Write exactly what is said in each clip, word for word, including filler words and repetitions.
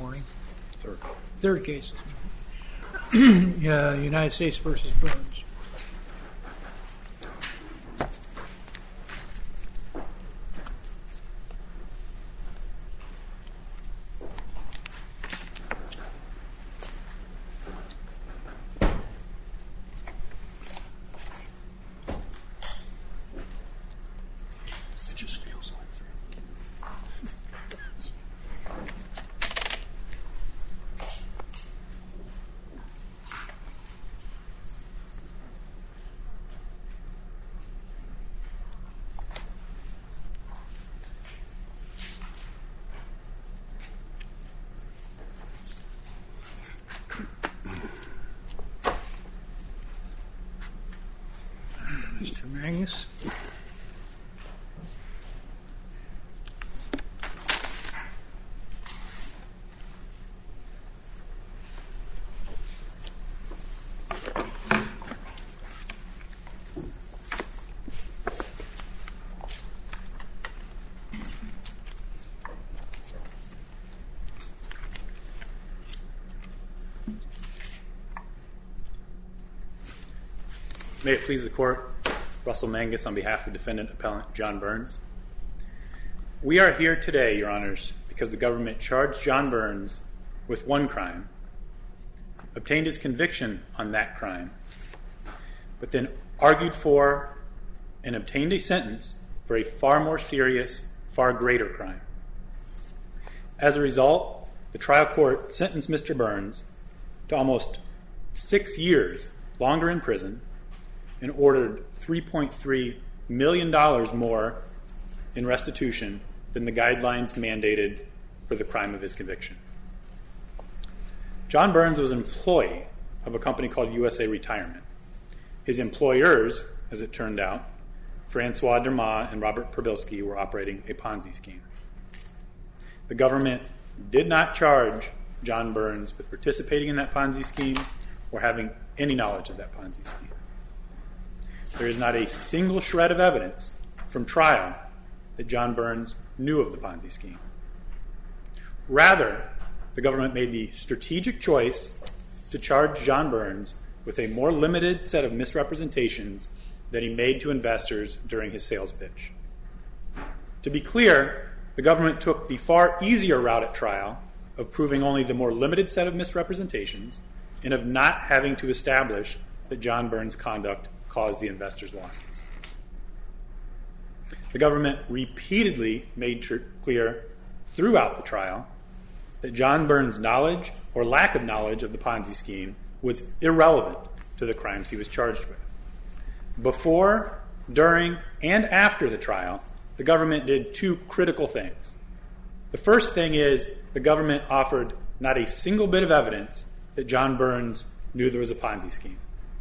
morning? Third. Third case. uh, United States versus Burns. It just feels like three. Mister Mangus. May it please the Court, Russell Mangus on behalf of Defendant Appellant John Burns. We are here today, Your Honors, because the government charged John Burns with one crime, obtained his conviction on that crime, but then argued for and obtained a sentence for a far more serious, far greater crime. As a result, the trial court sentenced Mister Burns to almost six years longer in prison and ordered three point three million dollars more in restitution than the guidelines mandated for the crime of his conviction. John Burns was an employee of a company called U S A Retirement. His employers, as it turned out, Francois Dermott and Robert Probilski, were operating a Ponzi scheme. The government did not charge John Burns with participating in that Ponzi scheme or having any knowledge of that Ponzi scheme. There is not a single shred of evidence from trial that John Burns knew of the Ponzi scheme. Rather, the government made the strategic choice to charge John Burns with a more limited set of misrepresentations that he made to investors during his sales pitch. To be clear, the government took the far easier route at trial of proving only the more limited set of misrepresentations and of not having to establish that John Burns' conduct caused the investors' losses. The government repeatedly made tr- clear throughout the trial that John Burns' knowledge or lack of knowledge of the Ponzi scheme was irrelevant to the crimes he was charged with. Before, during, and after the trial, the government did two critical things. The first thing is the government offered not a single bit of evidence that John Burns knew there was a Ponzi scheme.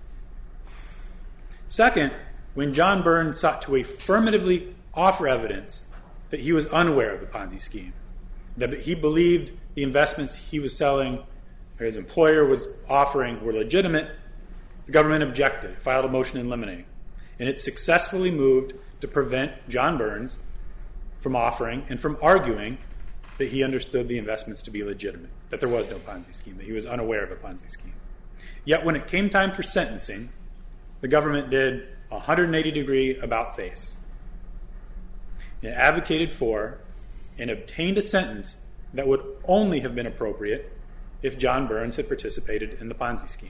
Second, when John Burns sought to affirmatively offer evidence that he was unaware of the Ponzi scheme, that he believed the investments he was selling or his employer was offering were legitimate, the government objected, filed a motion in limine, and it successfully moved to prevent John Burns from offering and from arguing that he understood the investments to be legitimate, that there was no Ponzi scheme, that he was unaware of a Ponzi scheme. Yet when it came time for sentencing, the government did a one hundred eighty degree about-face. It advocated for and obtained a sentence that would only have been appropriate if John Burns had participated in the Ponzi scheme.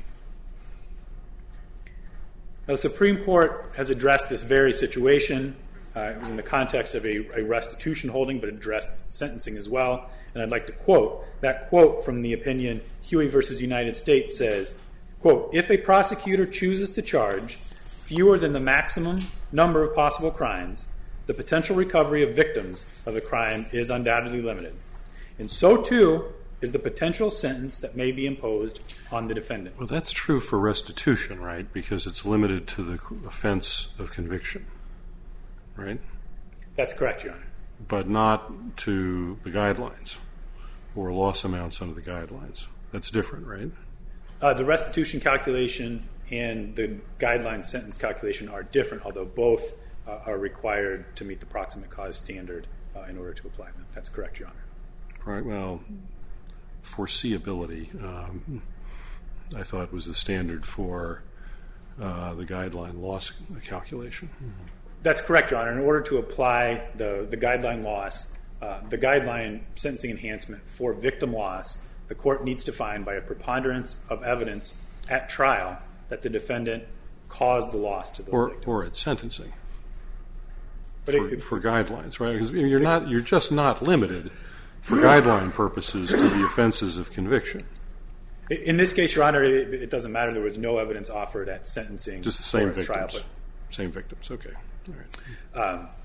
Now, the Supreme Court has addressed this very situation. Uh, it was in the context of a, a restitution holding, but it addressed sentencing as well. And I'd like to quote. That quote from the opinion, Huey versus United States, says, quote, "If a prosecutor chooses to charge fewer than the maximum number of possible crimes, the potential recovery of victims of the crime is undoubtedly limited. And so, too, is the potential sentence that may be imposed on the defendant." Well, that's true for restitution, right? Because it's limited to the offense of conviction, right? That's correct, Your Honor. But not to the guidelines or loss amounts under the guidelines. That's different, right? Uh, the restitution calculation and the guideline sentence calculation are different, although both uh, are required to meet the proximate cause standard uh, in order to apply them. That's correct, Your Honor. Right. Well, foreseeability, um, I thought, was the standard for uh, the guideline loss calculation. That's correct, Your Honor. In order to apply the, the guideline loss, uh, the guideline sentencing enhancement for victim loss, the court needs to find by a preponderance of evidence at trial that the defendant caused the loss to those or, victims. Or at sentencing. But For, it, for guidelines, right? Because you're not, you're just not limited for guideline purposes to the offenses of conviction. In this case, Your Honor, it, it doesn't matter. There was no evidence offered at sentencing. Just the same or at trial, victims. Same victims. Okay. All right. but, um,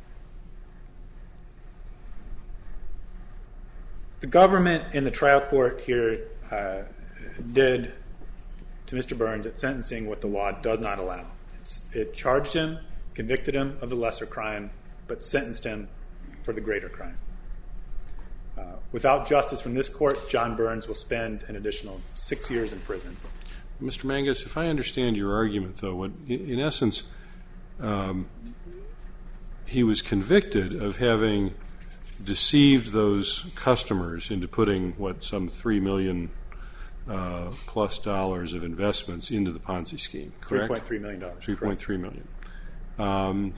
the government in the trial court here uh, did to Mister Burns at sentencing what the law does not allow. It's, it charged him, convicted him of the lesser crime, but sentenced him for the greater crime. Uh, without justice from this court, John Burns will spend an additional six years in prison. Mister Mangus, if I understand your argument, though, what, in essence, um, he was convicted of having deceived those customers into putting, what, some three million uh, plus dollars of investments into the Ponzi scheme, correct? three point three million dollars. three point three million dollars. Um,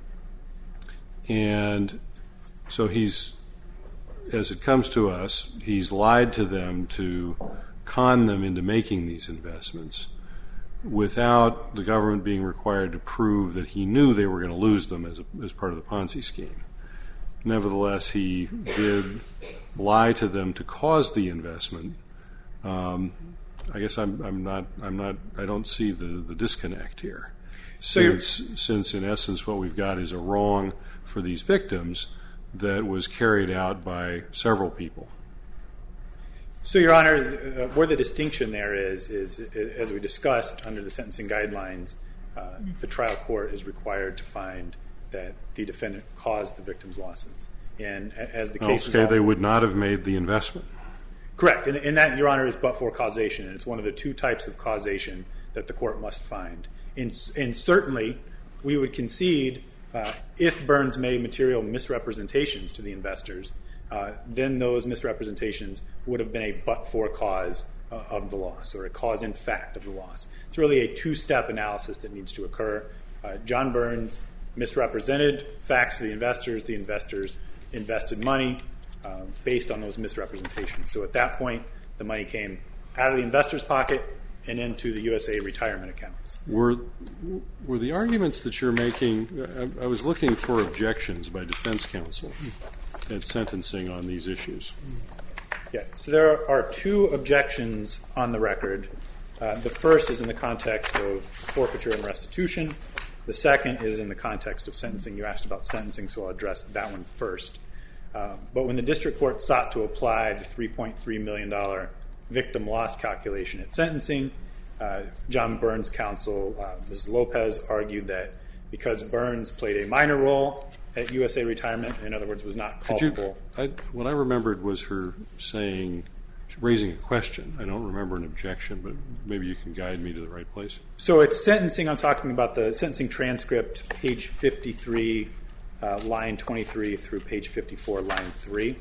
and so he's, as it comes to us, he's lied to them to con them into making these investments without the government being required to prove that he knew they were going to lose them as, a, as part of the Ponzi scheme. Nevertheless, he did lie to them to cause the investment. Um, I guess I'm, I'm not. I'm not. I don't see the, the disconnect here, since since in essence what we've got is a wrong for these victims that was carried out by several people. So, Your Honor, uh, where the distinction there is, is, as we discussed under the sentencing guidelines, uh, the trial court is required to find that the defendant caused the victim's losses. And as the case is... Okay, they would not have made the investment. Correct. And, and that, Your Honor, is but for causation. And it's one of the two types of causation that the court must find. And, and certainly, we would concede uh, if Burns made material misrepresentations to the investors, uh, then those misrepresentations would have been a but-for cause uh, of the loss, or a cause in fact of the loss. It's really a two-step analysis that needs to occur. Uh, John Burns misrepresented facts to the investors. The investors invested money uh, based on those misrepresentations. So at that point, the money came out of the investor's pocket and into the U S A retirement accounts. Were were the arguments that you're making, I, I was looking for objections by defense counsel at sentencing on these issues. Yeah, so there are two objections on the record. Uh, the first is in the context of forfeiture and restitution. The second is in the context of sentencing. You asked about sentencing, so I'll address that one first. Uh, but when the district court sought to apply the three point three million dollars victim loss calculation at sentencing, uh, John Burns' counsel, uh, Missus Lopez, argued that because Burns played a minor role at U S A Retirement, in other words, was not culpable. Could you, I, what I remembered was her saying, raising a question. I don't remember an objection, but maybe you can guide me to the right place. So it's sentencing. I'm talking about the sentencing transcript, page fifty-three, uh, line twenty-three through page fifty-four, line three.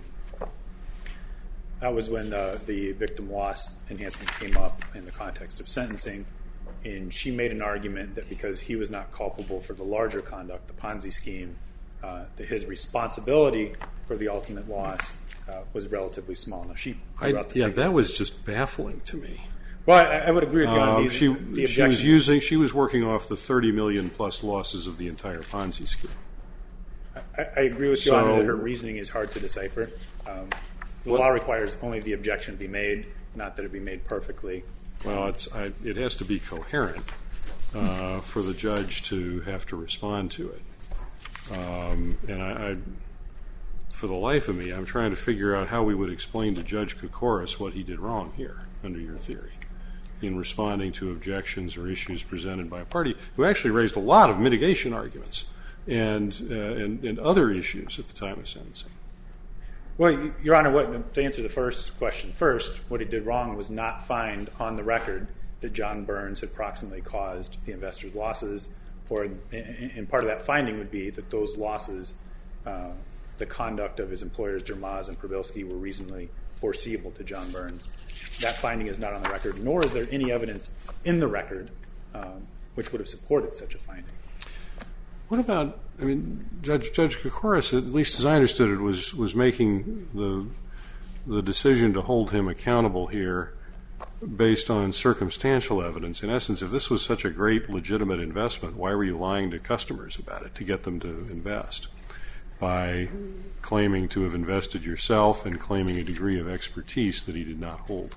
That was when uh, the victim loss enhancement came up in the context of sentencing. And she made an argument that because he was not culpable for the larger conduct, the Ponzi scheme, uh, that his responsibility for the ultimate loss uh, was relatively small. Now, she I, yeah, figure. that was just baffling to me. Well, I, I would agree with you on Um, these, she, the she was objections. using. She was working off the thirty million plus losses of the entire Ponzi scheme. I, I agree with you So- on that her reasoning is hard to decipher. Um, the law requires only the objection be made, not that it be made perfectly. Well, it's, I, it has to be coherent uh, for the judge to have to respond to it. Um, and I, I, for the life of me, I'm trying to figure out how we would explain to Judge Koukouris what he did wrong here, under your theory, in responding to objections or issues presented by a party who actually raised a lot of mitigation arguments and, uh, and, and other issues at the time of sentencing. Well, Your Honor, what, to answer the first question first, what he did wrong was not find on the record that John Burns had proximately caused the investors' losses, or, and part of that finding would be that those losses, uh, the conduct of his employers, Dermaz and Prabilski, were reasonably foreseeable to John Burns. That finding is not on the record, nor is there any evidence in the record um, which would have supported such a finding. What about, I mean, Judge Judge Koukouris, at least as I understood it, was was making the the decision to hold him accountable here based on circumstantial evidence. In essence, if this was such a great legitimate investment, why were you lying to customers about it to get them to invest by claiming to have invested yourself and claiming a degree of expertise that he did not hold?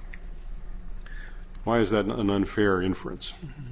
Why is that an unfair inference?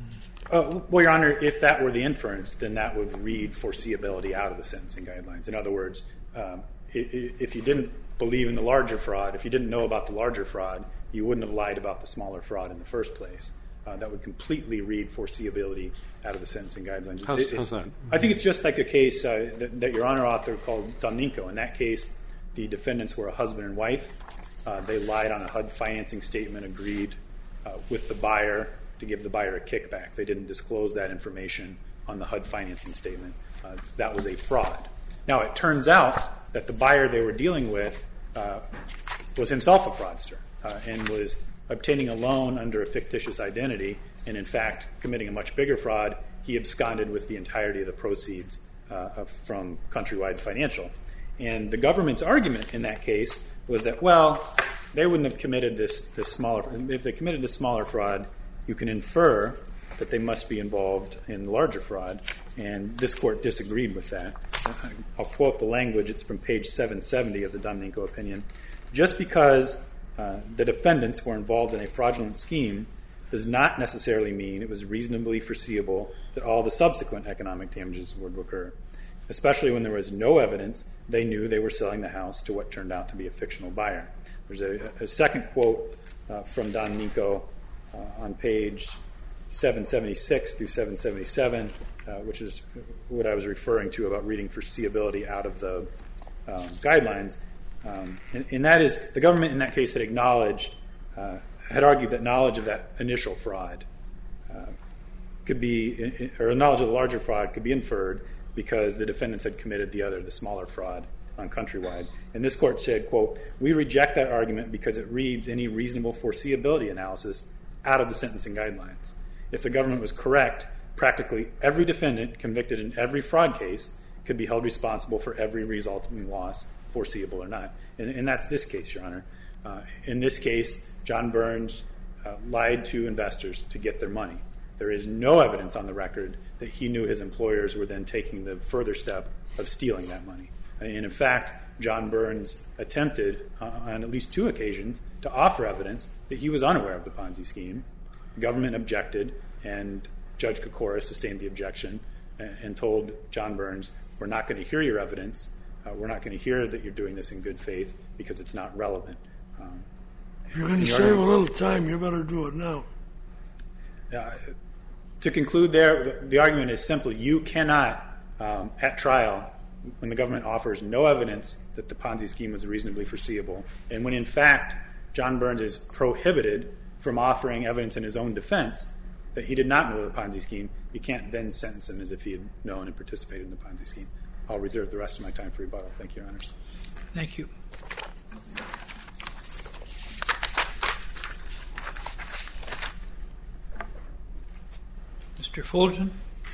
Uh, well, Your Honor, if that were the inference, then that would read foreseeability out of the sentencing guidelines. In other words, um, if you didn't believe in the larger fraud, if you didn't know about the larger fraud, you wouldn't have lied about the smaller fraud in the first place. Uh, that would completely read foreseeability out of the sentencing guidelines. How's, it, how's that? I think it's just like a case uh, that, that Your Honor author called Domninko. In that case, the defendants were a husband and wife. Uh, they lied on a H U D financing statement, agreed uh, with the buyer to give the buyer a kickback. They didn't disclose that information on the H U D financing statement. Uh, that was a fraud. Now, it turns out that the buyer they were dealing with uh, was himself a fraudster uh, and was obtaining a loan under a fictitious identity, and in fact committing a much bigger fraud. He absconded with the entirety of the proceeds uh, from Countrywide Financial. And the government's argument in that case was that, well, they wouldn't have committed this, this smaller, if they committed this smaller fraud, you can infer that they must be involved in the larger fraud, and this court disagreed with that. I'll quote the language. It's from page seven seventy of the Domninko opinion. Just because uh, the defendants were involved in a fraudulent scheme does not necessarily mean it was reasonably foreseeable that all the subsequent economic damages would occur, especially when there was no evidence they knew they were selling the house to what turned out to be a fictional buyer. There's a, a second quote uh, from Domninko uh, on page seven seventy-six through seven seventy-seven, uh, which is what I was referring to about reading foreseeability out of the um, guidelines. Um, and, and that is, the government in that case had acknowledged, uh, had argued that knowledge of that initial fraud uh, could be, or knowledge of the larger fraud could be inferred because the defendants had committed the other, the smaller fraud on Countrywide. And this court said, quote, "We reject that argument because it reads any reasonable foreseeability analysis out of the sentencing guidelines. If the government was correct, practically every defendant convicted in every fraud case could be held responsible for every resulting loss, foreseeable or not." And, and that's this case, Your Honor. Uh, in this case, John Burns uh, lied to investors to get their money. There is no evidence on the record that he knew his employers were then taking the further step of stealing that money. And in fact, John Burns attempted uh, on at least two occasions to offer evidence that he was unaware of the Ponzi scheme. The government objected, and Judge Koukouris sustained the objection and, and told John Burns, "We're not going to hear your evidence. Uh, we're not going to hear that you're doing this in good faith because it's not relevant." Um, if you're going to save a little time, you better do it now. Uh, to conclude there, the argument is simply you cannot, um, at trial, when the government offers no evidence that the Ponzi scheme was reasonably foreseeable, and when in fact John Burns is prohibited from offering evidence in his own defense that he did not know the Ponzi scheme, you can't then sentence him as if he had known and participated in the Ponzi scheme. I'll reserve the rest of my time for rebuttal. Thank you, Your Honors. Thank you. Mister Fulton.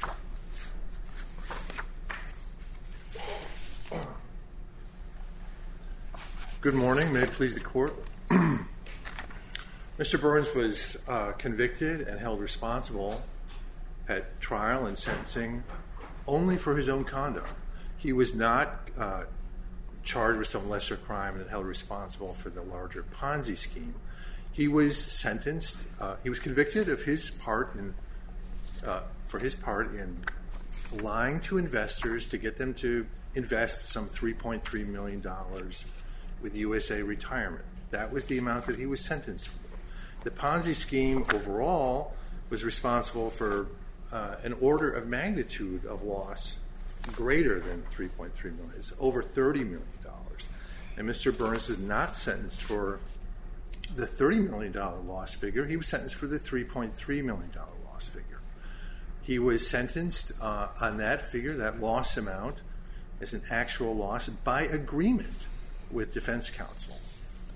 Good morning. May it please the court. Mister Burns was uh, convicted and held responsible at trial and sentencing only for his own conduct. He was not uh, charged with some lesser crime and held responsible for the larger Ponzi scheme. He was sentenced, uh, he was convicted of his part in, uh, for his part in lying to investors to get them to invest some three point three million dollars with U S A Retirement. That was the amount that he was sentenced for. The Ponzi scheme overall was responsible for uh, an order of magnitude of loss greater than three point three million dollars. It's over thirty million dollars. And Mister Burns was not sentenced for the thirty million dollars loss figure. He was sentenced for the three point three million dollars loss figure. He was sentenced uh, on that figure, that loss amount, as an actual loss by agreement with defense counsel.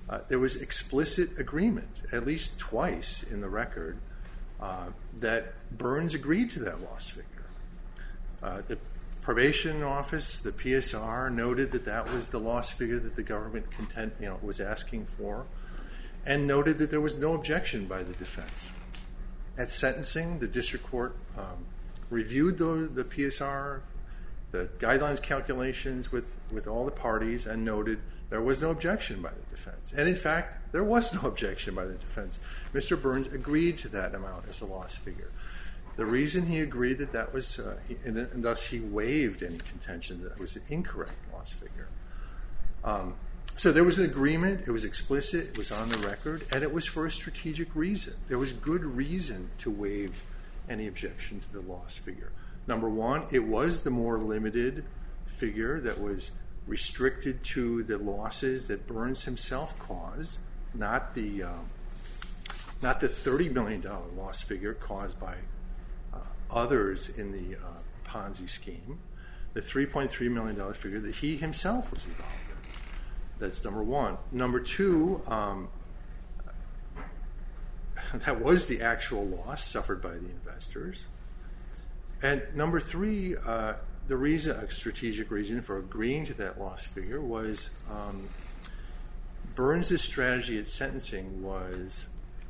uh, there was explicit agreement, at least twice in the record, uh, that Burns agreed to that loss figure. Uh, the probation office, the P S R, noted that that was the loss figure that the government content, you know, was asking for, and noted that there was no objection by the defense. At sentencing, the district court um, reviewed the, the P S R, the guidelines calculations with, with all the parties, and noted there was no objection by the defense. And in fact, there was no objection by the defense. Mister Burns agreed to that amount as a loss figure. The reason he agreed that that was, uh, he, and, and thus he waived any contention that it was an incorrect loss figure. Um, so there was an agreement, it was explicit, it was on the record, and it was for a strategic reason. There was good reason to waive any objection to the loss figure. Number one, it was the more limited figure that was restricted to the losses that Burns himself caused, not the, um, not the thirty million dollars loss figure caused by others in the uh, Ponzi scheme, the three point three million dollars figure that he himself was involved in. That's number one. Number two, um, that was the actual loss suffered by the investors. And number three, uh, the reason, a strategic reason for agreeing to that loss figure was um, Burns' strategy at sentencing was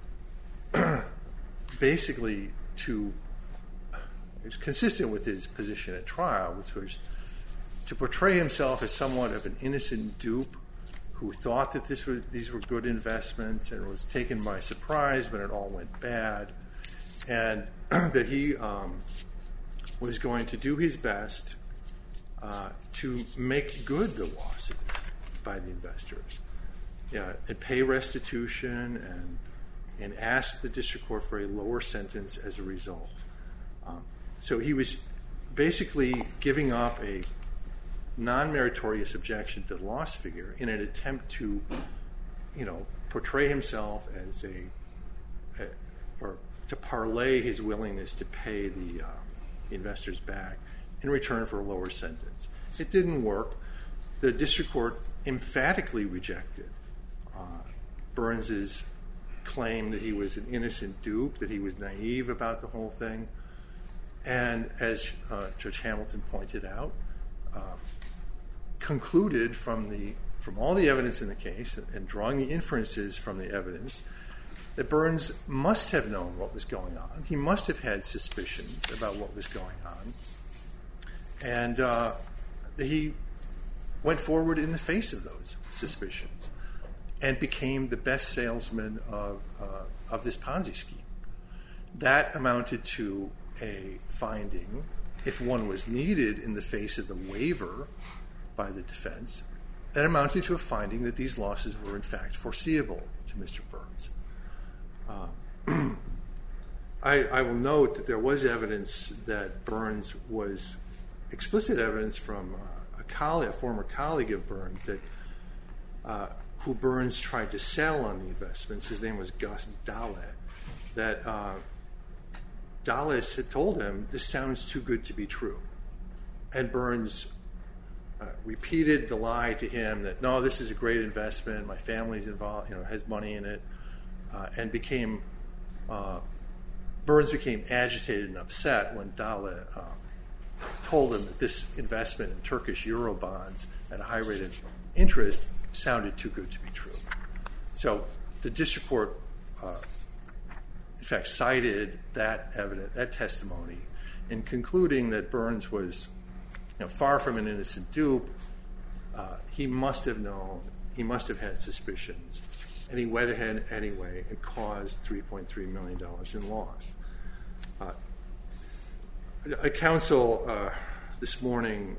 basically to It was consistent with his position at trial, which was to portray himself as somewhat of an innocent dupe who thought that this was, these were good investments and was taken by surprise when it all went bad, and that he um, was going to do his best uh, to make good the losses by the investors, yeah, and pay restitution and, and ask the district court for a lower sentence as a result. Um, So he was basically giving up a non-meritorious objection to the loss figure in an attempt to, you know, portray himself as a, a or to parlay his willingness to pay the uh, investors back in return for a lower sentence. It didn't work. The district court emphatically rejected uh, Burns's claim that he was an innocent dupe, that he was naive about the whole thing. And as uh, Judge Hamilton pointed out, uh, concluded from the from all the evidence in the case and drawing the inferences from the evidence that Burns must have known what was going on. He must have had suspicions about what was going on, and uh, he went forward in the face of those suspicions and became the best salesman of uh, of this Ponzi scheme. That amounted to a finding, if one was needed in the face of the waiver by the defense, that amounted to a finding that these losses were in fact foreseeable to Mister Burns. Uh, I, I will note that there was evidence that Burns was, explicit evidence from uh, a colleague, a former colleague of Burns, that uh, who Burns tried to sell on the investments. His name was Gus Dahle. That uh, Dallas had told him, this sounds too good to be true. And Burns uh, repeated the lie to him that, no, this is a great investment, my family's involved, you know, has money in it, uh, and became, uh, Burns became agitated and upset when Dahle uh, told him that this investment in Turkish Euro bonds at a high rate of interest sounded too good to be true. So the district court uh, in fact, cited that evidence, that testimony, in concluding that Burns was, you know, far from an innocent dupe. Uh, he must have known, he must have had suspicions, and he went ahead anyway and caused three point three million dollars in loss. Uh, a counsel uh, this morning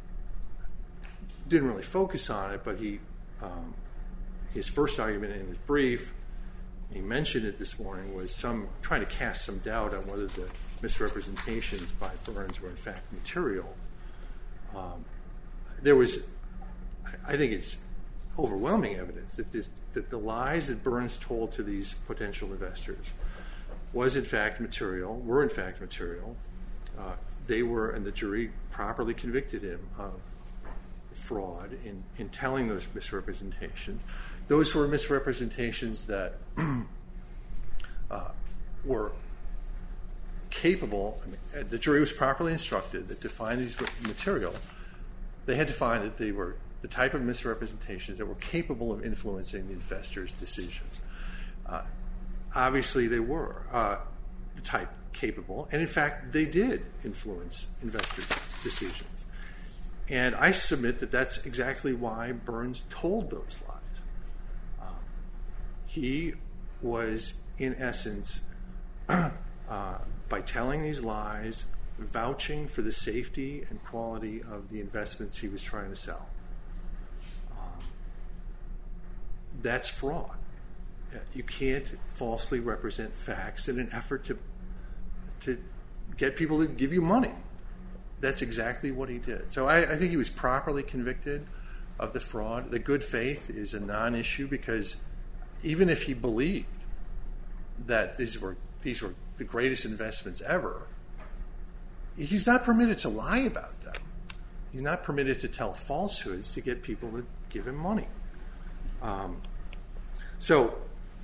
didn't really focus on it, but he, um, his first argument in his brief, he mentioned it this morning, was some trying to cast some doubt on whether the misrepresentations by Burns were in fact material. Um, there was, I think it's overwhelming evidence that, this, that the lies that Burns told to these potential investors was in fact material, were in fact material. Uh, they were, and the jury properly convicted him of fraud in, in telling those misrepresentations. those were misrepresentations that uh, were capable. I mean, the jury was properly instructed that to find these material, they had to find that they were the type of misrepresentations that were capable of influencing the investor's decision. Uh, obviously, they were uh, the type capable, and in fact, they did influence investors' decisions. And I submit that that's exactly why Burns told those lies. Um, he was, in essence, uh, by telling these lies, vouching for the safety and quality of the investments he was trying to sell. Um, that's fraud. You can't falsely represent facts in an effort to to get people to give you money. That's exactly what he did. So I, I think he was properly convicted of the fraud. The good faith is a non-issue because even if he believed that these were these were the greatest investments ever, he's not permitted to lie about them. He's not permitted to tell falsehoods to get people to give him money. Um, so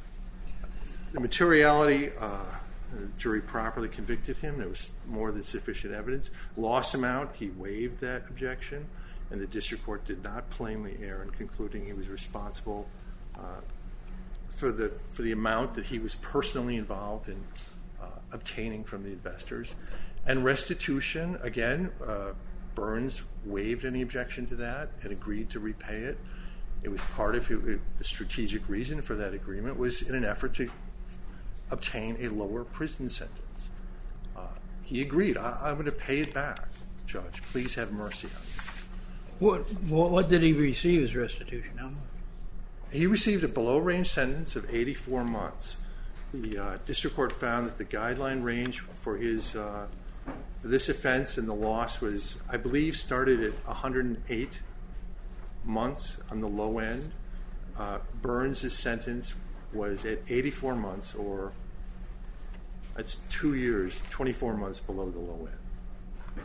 the materiality, uh, the jury properly convicted him. There was more than sufficient evidence. Loss amount, he waived that objection, and the district court did not plainly err in concluding he was responsible uh, for the for the amount that he was personally involved in uh, obtaining from the investors. And restitution, again, uh, Burns waived any objection to that and agreed to repay it. It was part of it, it, the strategic reason for that agreement was in an effort to obtain a lower prison sentence. Uh, he agreed. I, I'm going to pay it back, Judge. Please have mercy on me. What, what what did he receive as restitution? How much? He received a below-range sentence of eighty-four months. The uh, district court found that the guideline range for his uh, for this offense and the loss was, I believe, started at one hundred eight months on the low end. Uh, Burns' sentence was at eighty-four months, or that's two years, twenty-four months below the low end.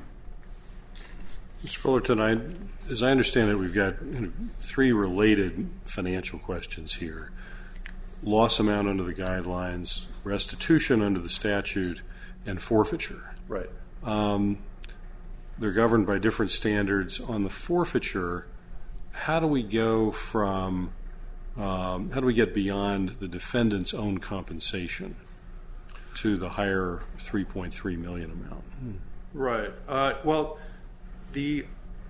Mister Fullerton, I, as I understand it, we've got you know, three related financial questions here. Loss amount under the guidelines, restitution under the statute, and forfeiture. Right. Um, they're governed by different standards. On the forfeiture, how do we go from, um, how do we get beyond the defendant's own compensation to the higher three point three million dollars amount? Hmm. Right. Uh, well, the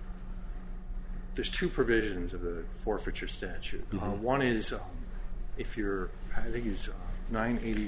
there's two provisions of the forfeiture statute. Mm-hmm. Uh, one is um, if you're, I think it's uh, nine eighty.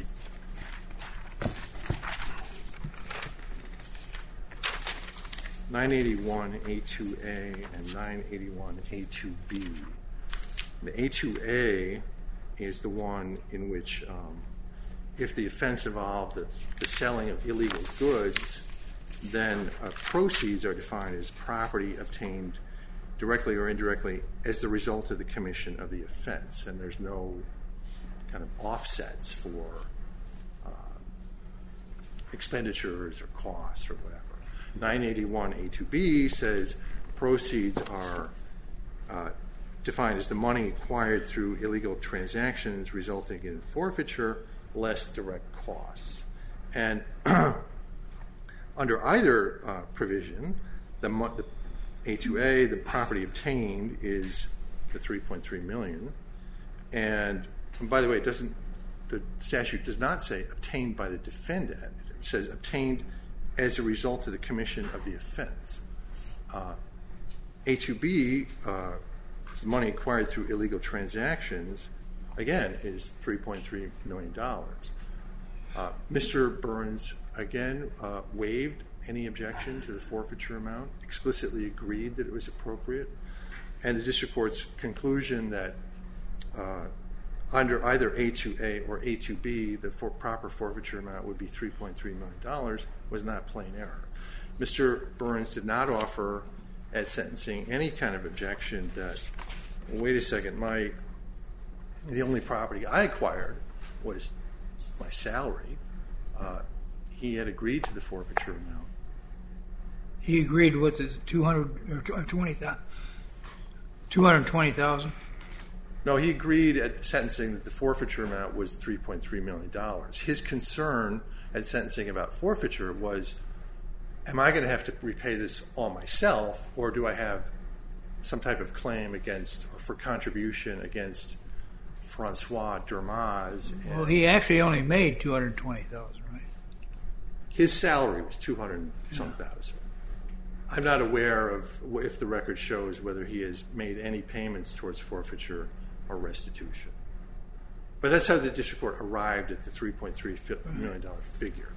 nine eighty-one A two A and nine eighty-one A two B. The A two A is the one in which, um, if the offense involved the, the selling of illegal goods, then uh, proceeds are defined as property obtained directly or indirectly as the result of the commission of the offense, and there's no kind of offsets for uh, expenditures or costs or whatever. nine eighty-one A two B says proceeds are uh, defined as the money acquired through illegal transactions resulting in forfeiture less direct costs. And under either uh, provision, the, the A two A, the property obtained is the three point three million dollars. And, and by the way, it doesn't. The statute does not say obtained by the defendant. It says obtained as a result of the commission of the offense. Uh, A two B, uh, money acquired through illegal transactions, again, is three point three million dollars. Uh, Mister Burns, again, uh, waived any objection to the forfeiture amount, explicitly agreed that it was appropriate, and the district court's conclusion that uh, under either A two A or A two B, the for proper forfeiture amount would be three point three million dollars was not plain error. Mister Burns did not offer at sentencing any kind of objection that, wait a second, my the only property I acquired was my salary. Uh, he had agreed to the forfeiture amount. He agreed with the two hundred or twenty thousand. Two hundred twenty thousand. No, he agreed at sentencing that the forfeiture amount was three point three million dollars. His concern at sentencing about forfeiture was, am I going to have to repay this all myself, or do I have some type of claim against, or for contribution against Francois Dermaz? Well, he actually only made two hundred twenty thousand dollars, right? His salary was two hundred some thousand. I'm not aware of if the record shows whether he has made any payments towards forfeiture or restitution. But that's how the district court arrived at the three point three million dollars figure.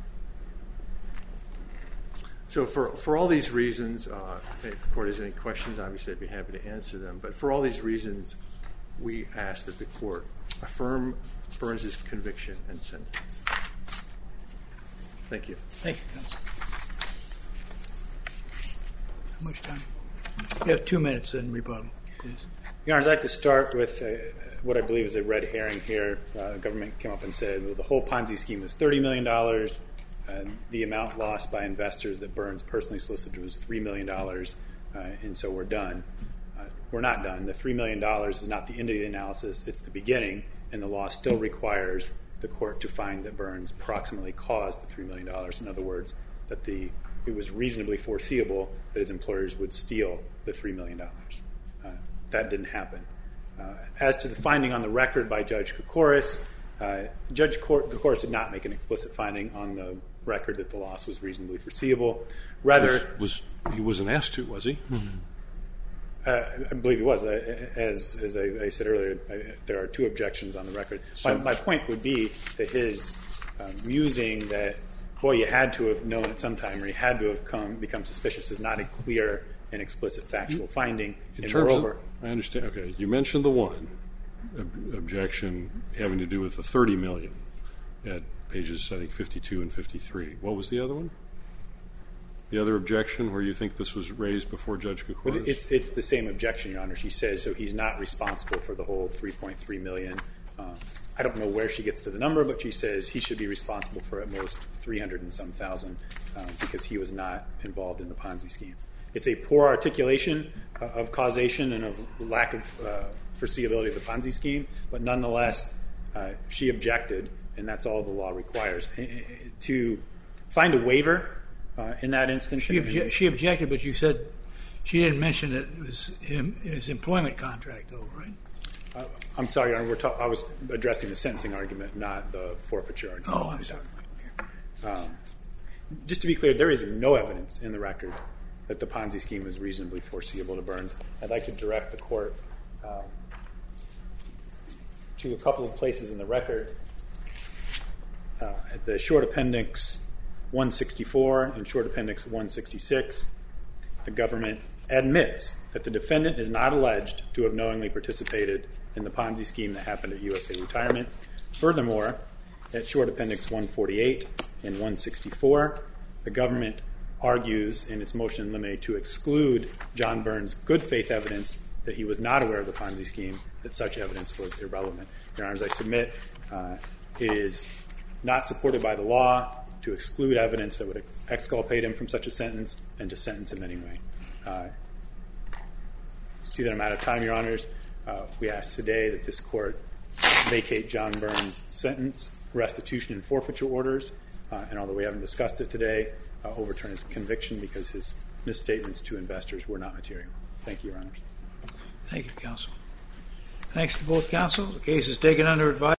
So for, for all these reasons, uh, if the court has any questions, obviously I'd be happy to answer them. But for all these reasons, we ask that the court affirm Burns' conviction and sentence. Thank you. Thank you, counsel. How much time? You have two minutes in rebuttal, please. Your Honor, I'd like to start with uh, what I believe is a red herring here. Uh, the government came up and said, well, the whole Ponzi scheme was thirty million dollars. Uh, the amount lost by investors that Burns personally solicited was three million dollars, uh, and so we're done. Uh, we're not done. The three million dollars is not the end of the analysis. It's the beginning, and the law still requires the court to find that Burns approximately caused the three million dollars. In other words, that the it was reasonably foreseeable that his employers would steal the three million dollars. Uh, that didn't happen. Uh, as to the finding on the record by Judge Koukouris, uh, Judge Koukouris did not make an explicit finding on the record that the loss was reasonably foreseeable. Rather, was, was he wasn't asked to, was he? uh, I believe he was. Uh, as as I, I said earlier, I, there are two objections on the record. So, my, my point would be that his um, musing that, boy, you had to have known at some time, or you had to have come become suspicious, is not a clear and explicit factual finding. in and terms moreover, of, I understand. Okay, you mentioned the one ob- objection having to do with the thirty million at pages, I think, fifty-two and fifty-three. What was the other one? The other objection where you think this was raised before Judge Koukouris? It's it's the same objection, Your Honor. She says so he's not responsible for the whole three point three million dollars. Um, I don't know where she gets to the number, but she says he should be responsible for at most three hundred and some thousand um, because he was not involved in the Ponzi scheme. It's a poor articulation uh, of causation and of lack of uh, foreseeability of the Ponzi scheme, but nonetheless, uh, she objected, and that's all the law requires. To find a waiver uh, in that instance... She, obje- she objected, but you said she didn't mention that it was him, his employment contract, though, right? Uh, I'm sorry, Your Honor, we're ta- I was addressing the sentencing argument, not the forfeiture argument. Oh, I'm sorry. Um, just to be clear, there is no evidence in the record that the Ponzi scheme was reasonably foreseeable to Burns. I'd like to direct the court um, to a couple of places in the record. Uh, at the Short Appendix one sixty-four and Short Appendix one sixty-six, the government admits that the defendant is not alleged to have knowingly participated in the Ponzi scheme that happened at U S A Retirement. Furthermore, at Short Appendix one forty-eight and one sixty-four, the government argues in its motion in limine to exclude John Burns' good faith evidence that he was not aware of the Ponzi scheme, that such evidence was irrelevant. Your Honors, I submit uh, it is not supported by the law to exclude evidence that would exculpate him from such a sentence and to sentence him anyway. Uh, see that I'm out of time, Your Honors. Uh, we ask today that this court vacate John Burns' sentence, restitution, and forfeiture orders, uh, and although we haven't discussed it today, uh, overturn his conviction because his misstatements to investors were not material. Thank you, Your Honors. Thank you, counsel. Thanks to both counsel. The case is taken under advice.